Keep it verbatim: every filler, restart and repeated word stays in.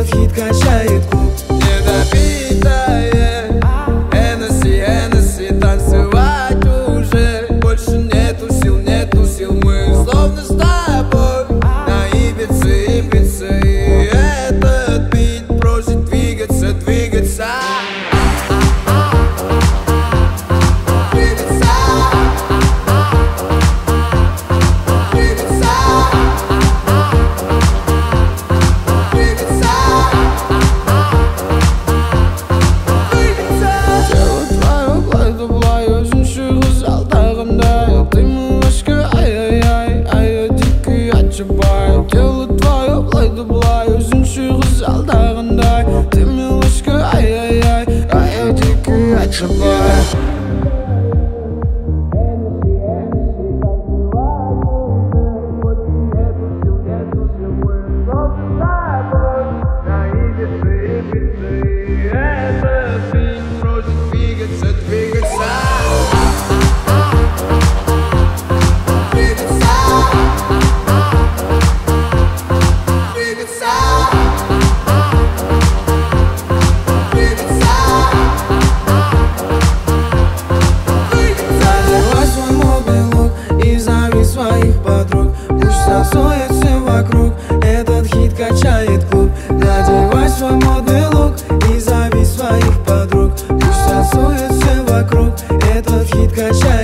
Этот хит качает клуб. Недопитое Hennessy, Hennessy, танцевать уже больше нету сил, нету сил. Мы словно с тобой на Ибице, Ибице. И этот бит просит двигаться, двигаться. Дело твое, плай да блай, өзіңше қызғалдағандай. Ты милашка, ай-яй-яй, а я дикий отшибай. Танцует все вокруг, этот хит качает клуб. Надевай свой модный лук и зови своих подруг. Пусть танцует все вокруг, этот хит качает.